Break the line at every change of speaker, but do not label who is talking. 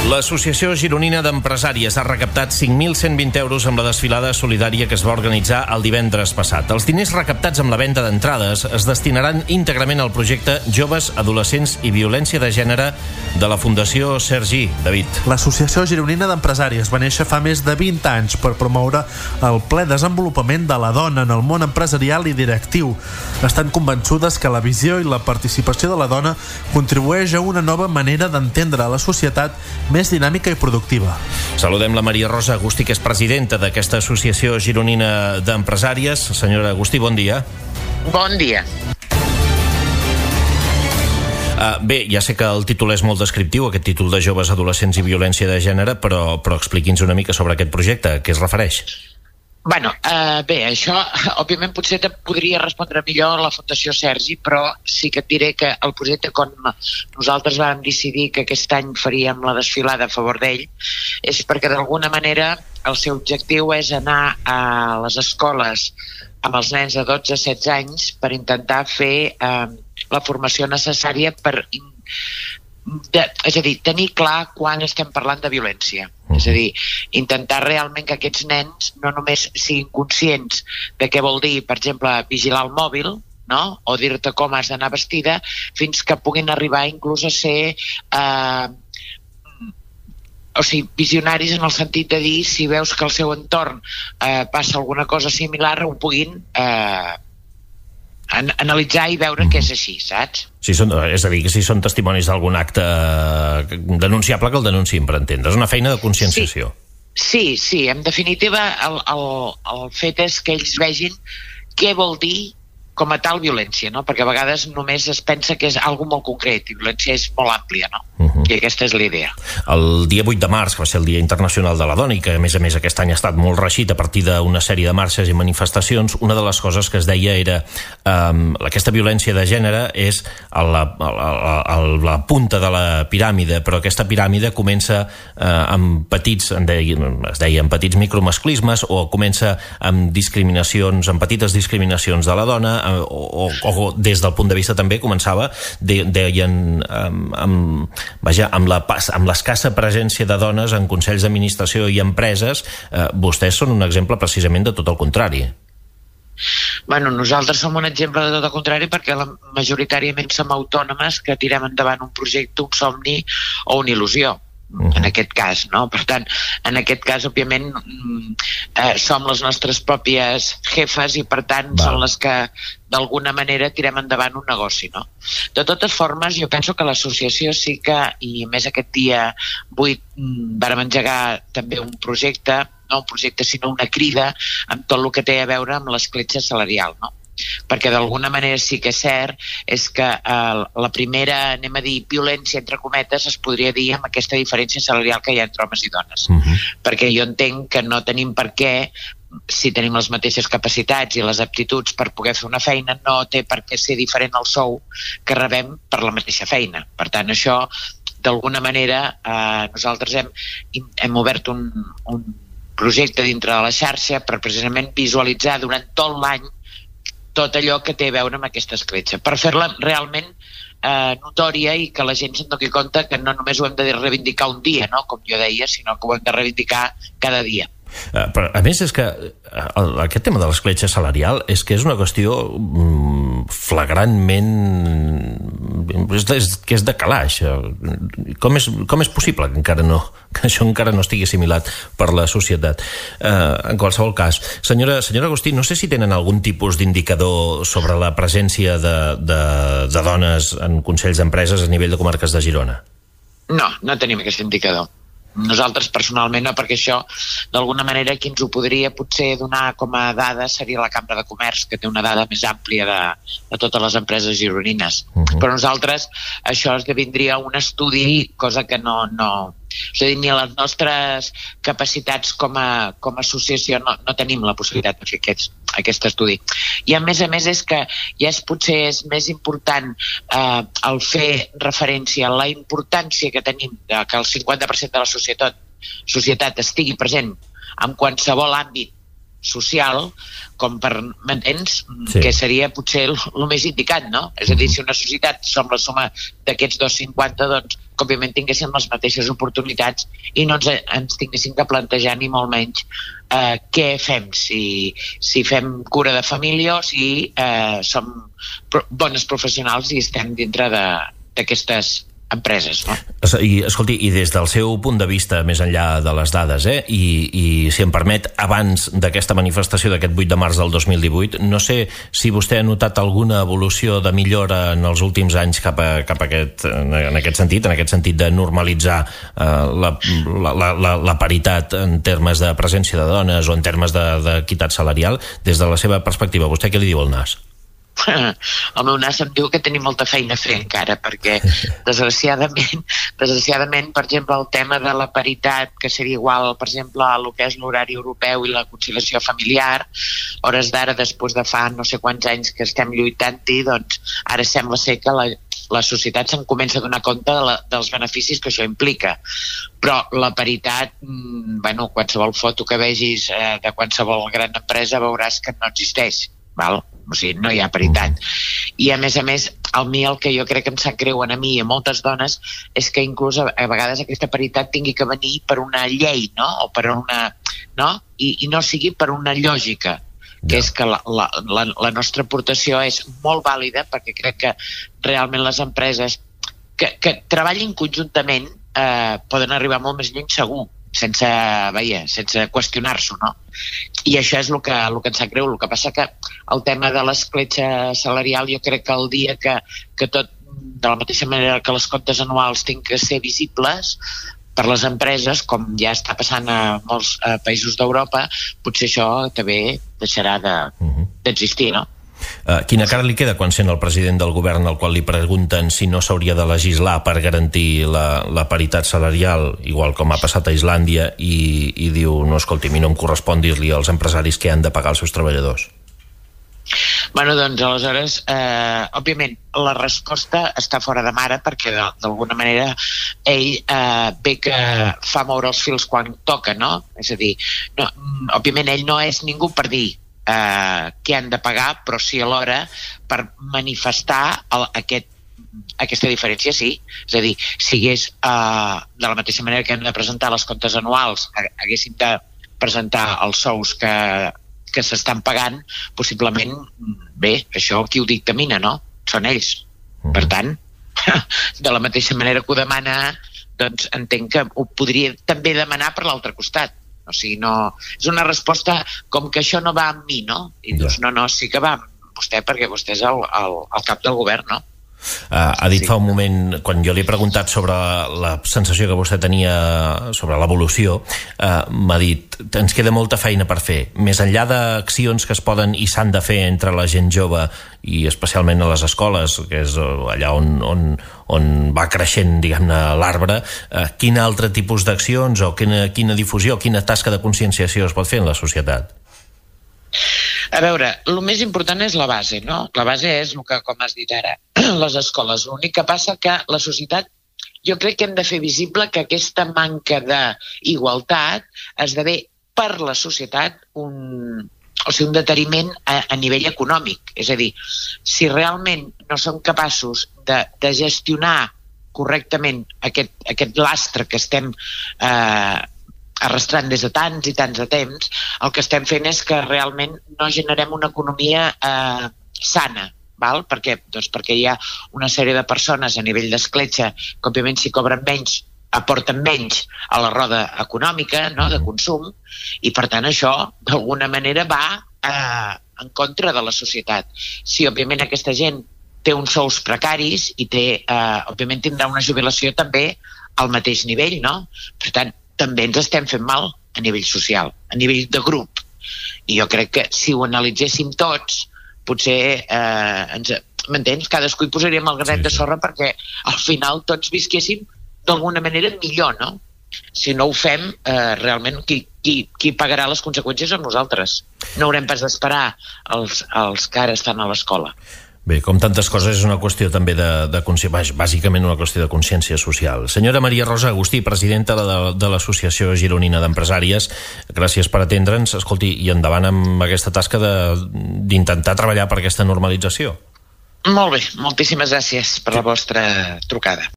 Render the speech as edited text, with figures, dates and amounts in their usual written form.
L'Associació Gironina d'Empresàries ha recaptat 5.120 euros amb la desfilada solidària que es va organitzar el divendres passat. Els diners recaptats amb la venda d'entrades es destinaran íntegrament al projecte Joves, Adolescents i Violència de Gènere de la Fundació Sergi. David.
L'Associació Gironina d'Empresàries va néixer fa més de 20 anys per promoure el ple desenvolupament de la dona en el món empresarial i directiu. Estan convençudes que la visió i la participació de la dona contribueix a una nova manera d'entendre la societat més dinàmica i productiva.
Saludem la Maria Rosa Agustí, que és presidenta d'aquesta Associació Gironina d'Empresàries. Senyora Agustí, bon dia.
Bon dia.
Bé, ja sé que el títol és molt descriptiu, aquest títol de Joves, Adolescents i Violència de Gènere, però expliqui'ns una mica sobre aquest projecte, a què es refereix?
Bé, això, òbviament, potser te podria respondre millor la Fundació Sergi, però sí que et diré que el projecte, quan nosaltres vam decidir que aquest any faríem la desfilada a favor d'ell, és perquè d'alguna manera el seu objectiu és anar a les escoles amb els nens de 12 a 16 anys per intentar fer la formació necessària és a dir, tenir clar quan estem parlant de violència. És a dir, intentar realment que aquests nens no només siguin conscients de què vol dir, per exemple, vigilar el mòbil, no? O dir-te com has d'anar vestida, fins que puguin arribar inclús a ser visionaris en el sentit de dir, si veus que al seu entorn passa alguna cosa similar, ho puguin analitzar i veure que és així, saps?
És a dir, que si són testimonis d'algun acte denunciable, que el denunciïn, per entendre. És una feina de conscienciació.
Sí, en definitiva el fet és que ells vegin què vol dir com a tal violència, no? Perquè a vegades només es pensa que és algo molt concret i violència és molt àmplia, no? I aquesta és la idea.
El dia 8 de març, que va ser el Dia Internacional de la Dona i que a més aquest any ha estat molt reeixit a partir d'una sèrie de marxes i manifestacions, una de les coses que es deia era aquesta violència de gènere és la punta de la piràmide, però aquesta piràmide comença amb petits, es deia amb petits micromasclismes, o comença amb discriminacions, amb petites discriminacions de la dona, o des del punt de vista també començava, deien amb l'escassa presència de dones en consells d'administració i empreses. Vostès són un exemple precisament de tot el contrari.
Bueno, nosaltres som un exemple de tot el contrari perquè majoritàriament som autònomes que tirem endavant un projecte, un somni o una il·lusió. En aquest cas, no? Per tant, en aquest cas, òbviament, som les nostres pròpies jefes i, per tant, són les que d'alguna manera tirem endavant un negoci, no? De totes formes, jo penso que l'associació sí que, i més aquest dia 8 vàrem engegar també un projecte, no un projecte sinó una crida amb tot el que té a veure amb l'escletxa salarial, no? Perquè d'alguna manera sí que és cert és que la primera, anem a dir, violència entre cometes es podria dir amb aquesta diferència salarial que hi ha entre homes i dones. Perquè jo entenc que no tenim per què, si tenim les mateixes capacitats i les aptituds per poder fer una feina, no té per què ser diferent el sou que rebem per la mateixa feina. Per tant, això d'alguna manera nosaltres hem obert un projecte dintre de la xarxa per precisament visualitzar durant tot l'any tot allò que té a veure amb aquesta escletxa, per fer-la realment notòria i que la gent se'n doni compte que no només ho hem de reivindicar un dia, no? Com jo deia, sinó que ho hem de reivindicar cada dia.
Però, a més, és que aquest tema de l'escletxa salarial és que és una qüestió flagrantment que és de calaix. Com és possible que això encara no estigui assimilat per la societat? En qualsevol cas, senyora Agustí, no sé si tenen algun tipus d'indicador sobre la presència de dones en consells d'empreses a nivell de comarques de Girona.
No tenim aquest indicador. Nosaltres personalment no, perquè això d'alguna manera qui ens ho podria potser donar com a dada seria la Cambra de Comerç, que té una dada més àmplia de totes les empreses gironines. Però nosaltres això esdevindria un estudi, cosa que no és a dir, ni a les nostres capacitats com a associació no tenim la possibilitat de fer aquest estudi. I a més és que ja potser és més important el fer referència a la importància que tenim que el 50% de la societat estigui present en qualsevol àmbit social, com per, m'entens? Sí. Que seria potser el més indicat, no? És a dir, si una societat som la suma d'aquests 250, doncs que òbviament tinguessin les mateixes oportunitats i no ens tinguessin que plantejar ni molt menys què fem, si fem cura de família o si som bones professionals i estem dintre d'aquestes empreses, no?
I, escolti, i des del seu punt de vista, més enllà de les dades, i si em permet, abans d'aquesta manifestació d'aquest 8 de març del 2018, no sé si vostè ha notat alguna evolució de millora en els últims anys cap a en aquest sentit de normalitzar la paritat en termes de presència de dones o en termes d'equitat salarial. Des de la seva perspectiva, vostè què li diu al nas?
El meu nas em diu que tenim molta feina a fer encara, perquè desgraciadament, per exemple, el tema de la paritat, que seria igual, per exemple, a el que és l'horari europeu i la conciliació familiar, hores d'ara, després de fa no sé quants anys que estem lluitant-hi, doncs ara sembla ser que la societat se'n comença a donar compte dels beneficis que això implica. Però la paritat, qualsevol foto que vegis de qualsevol gran empresa veuràs que no existeix, val? O sigui, no hi ha paritat. I a més, el que jo crec que em sap greu a mi i a moltes dones és que inclús a vegades aquesta paritat tingui que venir per una llei, no? O per una... no? I no sigui per una lògica, que és que la nostra aportació és molt vàlida, perquè crec que realment les empreses que treballin conjuntament poden arribar molt més lluny segur, sense qüestionar-s'ho, no? I això és el que ens sap greu. El que passa que el tema de l'escletxa salarial, jo crec que el dia que tot, de la mateixa manera que les comptes anuals tinguin que ser visibles per les empreses, com ja està passant a molts països d'Europa, potser això també deixarà d'existir, no?
Quina cara li queda quan sent el president del govern al qual li pregunten si no s'hauria de legislar per garantir la paritat salarial, igual com ha passat a Islàndia, i diu, no, escolti, a mi no em correspon dir-li als empresaris que han de pagar els seus treballadors?
Doncs aleshores, òbviament, la resposta està fora de mare, perquè d'alguna manera ell ve que fa moure els fils quan toca, no? És a dir, òbviament ell no és ningú per dir què han de pagar, però sí alhora per manifestar aquesta diferència, sí. És a dir, si hagués, de la mateixa manera que hem de presentar les comptes anuals, haguéssim de presentar els sous que s'estan pagant, possiblement, bé, això qui ho dictamina, no? Són ells. Per tant, de la mateixa manera que ho demana, doncs entenc que ho podria també demanar per l'altre costat. O sigui, no... És una resposta com que això no va amb mi, no? I dius, no, sí que va amb vostè, perquè vostè és el cap del govern, no?
Ha dit fa un moment, quan jo li he preguntat sobre la sensació que vostè tenia sobre l'evolució, m'ha dit, ens queda molta feina per fer. Més enllà d'accions que es poden i s'han de fer entre la gent jove i especialment a les escoles, que és allà on va creixent, diguem-ne, l'arbre, quin altre tipus d'accions o quina difusió, quina tasca de conscienciació es pot fer en la societat?
A veure, el més important és la base, no? La base és el que, com has dit ara, les escoles. L'únic que passa que la societat, jo crec que hem de fer visible que aquesta manca d'igualtat esdevé per la societat un deteriment a nivell econòmic. És a dir, si realment no som capaços de gestionar correctament aquest lastre que estem arrastrant des de tants i tants de temps, el que estem fent és que realment no generem una economia sana. Val? Per què? Doncs perquè hi ha una sèrie de persones a nivell d'escletxa que òbviament si cobren menys aporten menys a la roda econòmica, no?, de consum, i per tant això d'alguna manera va en contra de la societat. Si òbviament aquesta gent té uns sous precaris i òbviament tindrà una jubilació també al mateix nivell, no? Per tant, també ens estem fent mal a nivell social, a nivell de grup. I jo crec que si ho analitzéssim tots, potser, m'entens? Cadascú hi posaríem el granet de sorra perquè al final tots visquéssim d'alguna manera millor, no? Si no ho fem, realment qui pagarà les conseqüències som nosaltres. No haurem pas d'esperar els que ara estan a l'escola.
Bé, com tantes coses, és una qüestió també de consciència, bàsicament una qüestió de consciència social. Senyora Maria Rosa Agustí, presidenta de l'Associació Gironina d'Empresàries, gràcies per atendre'ns. Escolti, i endavant amb aquesta tasca d'intentar treballar per aquesta normalització.
Molt bé, moltíssimes gràcies per la vostra trucada.